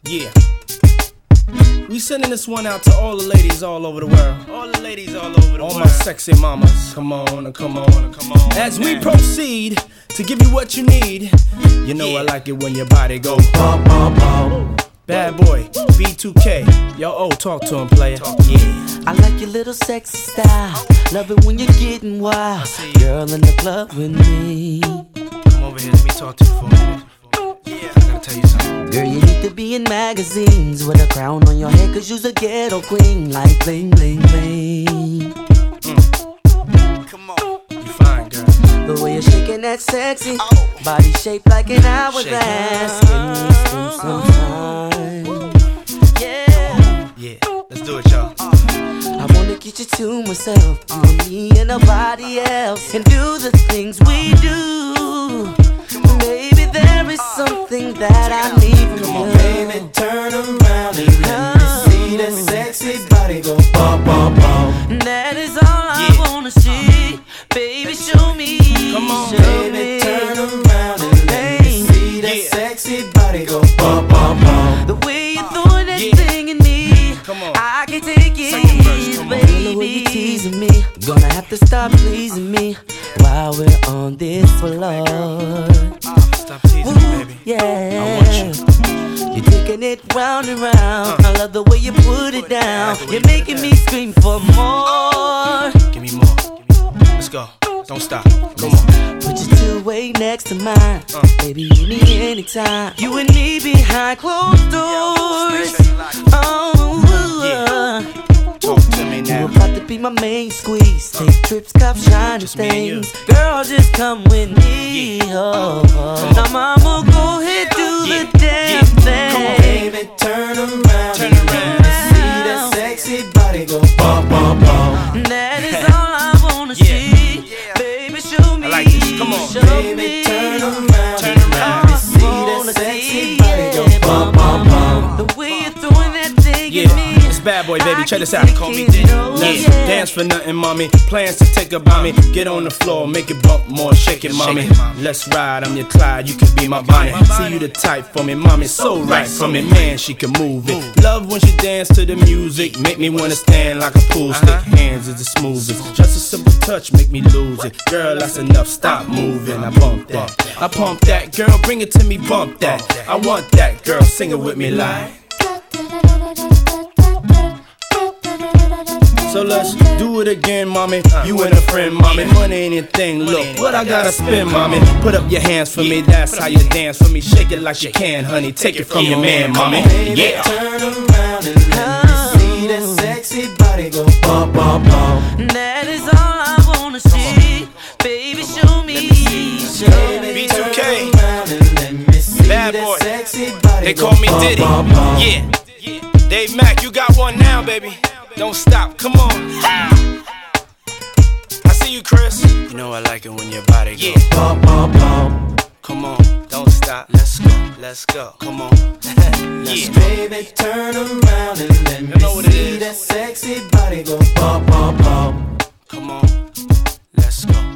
Yeah. We sending this one out to all the ladies all over the world. All the ladies all over the world. All my sexy mamas. Come on, come on, come on. As we proceed to give you what you need. You know I like it when your body go bum, bum, bum. Bad boy, B2K. Yo, talk to him, player. Yeah. I like your little sexy style. Love it when you're getting wild. Girl in the club with me. Come over here, let me talk to you for a minute. Yeah, I gotta tell you something. Girl, you need to be in magazines with a crown on your head, cause you's a ghetto queen. Like bling, bling, bling. Come on. You fine, girl. The way you're shaking that sexy body shaped like an hourglass. Can we spend some time? Yeah, let's do it, y'all. I wanna get you to myself, you and me and nobody else, and do the things we do. Baby, there is something that I need from you. Come on, baby, turn around and let me see that sexy body go bum, bum, bum. That is all I wanna see. Baby, show me. Come on, baby, turn around and let me see that sexy body go bum, bum, bum. The way you're throwing that thing in me, come on. I can take it, baby. The way you're teasing me, gonna have to stop pleasing me while we're on this floor. Stop teasing me, baby. Yeah, I want you. You're taking it round and round. I love the way you put it down. You're making me scream for more. Give me more. Let's go. Don't stop. Come on. Put your two-way next to mine. Baby, you need me anytime. You and me behind closed doors. Talk to me now. You about to be my main squeeze. Take trips, cop shiny things. Girl, just come with me. Now, mama, go ahead, do the damn thing. Come on, baby, turn around. Turn around. Let me see that sexy body go bum, bum, bum. That is all I wanna see. Baby, show me. I like this. Come on. Show Baby, me. turn around. Turn around. Let me see that sexy body go bum, bum, bum. The way you're throwing that thing at me. It's Bad Boy, baby. Check this out. Call me Let's dance for nothing, mommy. Plans to take up by me. Get on the floor, make it bump more. Shake it, mommy. Let's ride. I'm your Clyde. You can be my Bonnie. See you the type for me, mommy. So right for me, man. She can move it. Love when she dance to the music. Make me wanna stand like a pool stick. Hands is the smoothest. Just a simple touch, make me lose it. Girl, that's enough. Stop moving. I bump that. I pump that. Girl, bring it to me. Bump that. I want that. Girl, sing it with me like. So let's do it again, mommy. You and a friend, mommy. Money ain't a thing. Look, what I gotta spend, mommy. Put up your hands for me. That's how you dance for me. Shake it like you can, honey. Take it from your man, mommy. Yeah. Turn around and let me see that sexy body go bum, bum, bum. That is all I wanna see. Baby, show me. B2K. Bad boy. They They call me Diddy. Yeah. Dave Mack, you got one now, baby. Don't stop. Come on. I see you, Chris. You know I like it when your body goes. bum, bum, bum. Come on. Don't stop. Let's go. Let's go. Come on. Yeah. Baby, turn around and let me know what it see is. that sexy body go bum, bum, bum. Come on. Let's go.